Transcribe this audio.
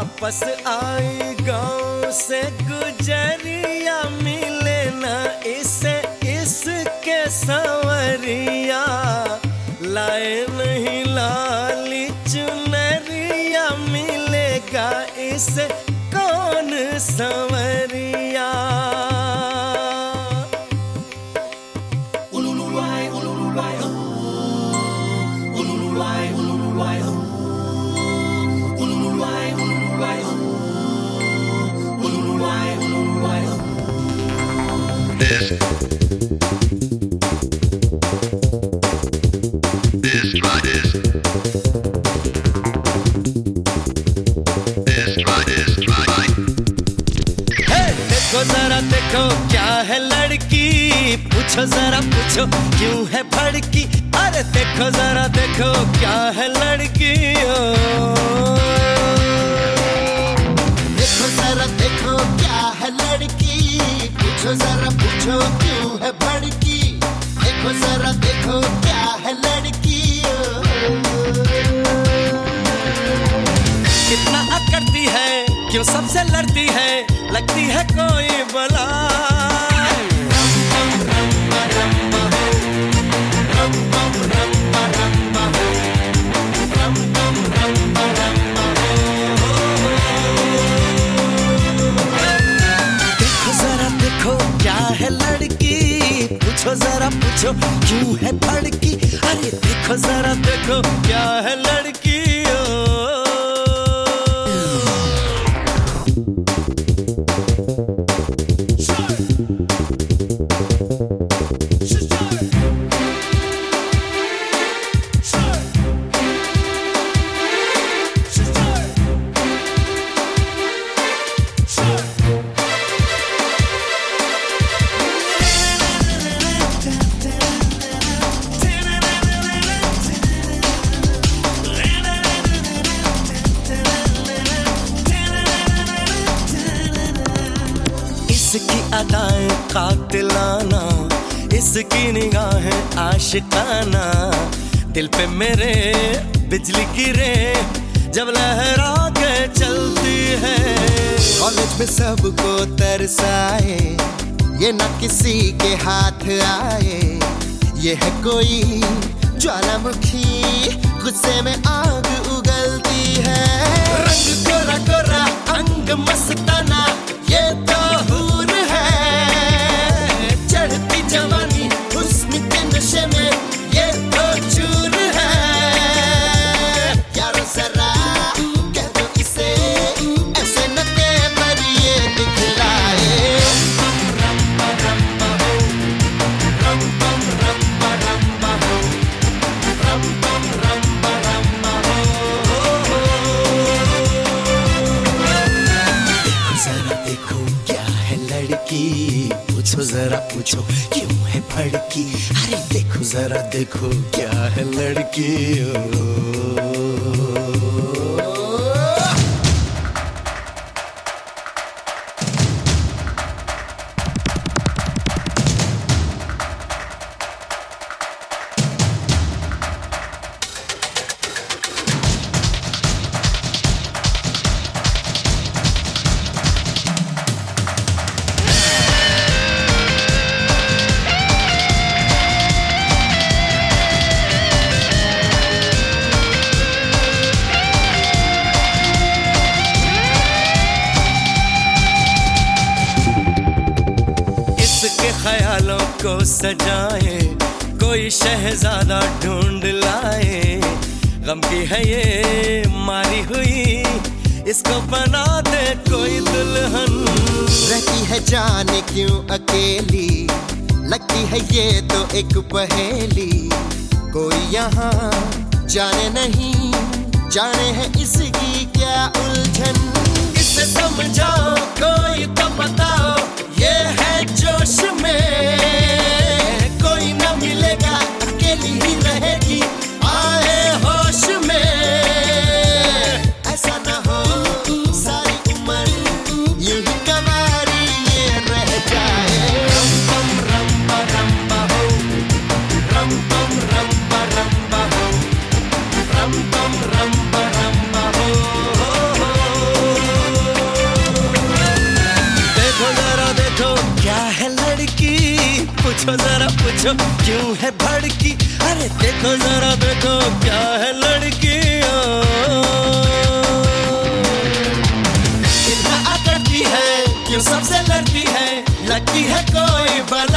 वापस आई गांव से गुजरिया, मिले ना इसे इसके संवरिया, लाए नहीं लाली चुनरिया, मिलेगा इसे कौन संवरिया। देखो जरा देखो क्या है लड़की, पूछो जरा पूछो क्यों है भड़की। अरे देखो जरा देखो क्या है लड़की, देखो जरा देखो क्या है लड़की, पूछो जरा पूछो क्यों है भड़की। देखो जरा देखो क्या है लड़की, कितना अकड़ती है, क्यों सबसे लड़ती है, लगती है कोई बला। देखो जरा देखो क्या है लड़की, पूछो जरा पूछो क्यों है भड़की। अरे देखो जरा देखो क्या है लड़की। इसकी अदाएं कातिलाना, इसकी निगाहें आशिकाना, दिल पे मेरे बिजली गिरे जब लहरा के चलती है। कॉलेज में सबको तरसाए, ये ना किसी के हाथ आए। ये है कोई ज्वालामुखी, गुस्से में आग उगलती है। रंग गोरा गोरा अंग मस्ताना, ये तो हूर है। चढ़ती जवानी हुस्न के नशे में, ये तो चूर है। यारो जरा कह दो इसे, ऐसे न के पर ये दिखलाए। जरा देखो क्या है लड़की, पूछो जरा पूछो क्यों है भड़की। अरे देखो जरा देखो क्या है लड़की। ख्यालों को सजाए, कोई शहजादा ढूंढ लाए। गम की है ये मारी हुई, इसको बना दे कोई दुल्हन। रहती है जाने क्यों अकेली, लगती है ये तो एक पहेली। कोई यहाँ जाने नहीं, जाने है इसकी क्या उलझन। इसे समझाओ कोई तो बताओ, ये है जोश में। कोई न मिलेगा, अकेली ही रहेगी, आए होश में। ऐसा न हो सारी उम्र यूं ही कवारी ये रह जाए। रम पम रम्बा रम्बा हो, रम पम रम्बा रम्बा हो, रम पम रम्बा रम्बा हो। पूछो जरा पूछो क्यों है भड़की, अरे देखो जरा देखो क्या है लड़की। कितना अकड़ती है, क्यों सबसे लड़ती है, लगती है कोई बल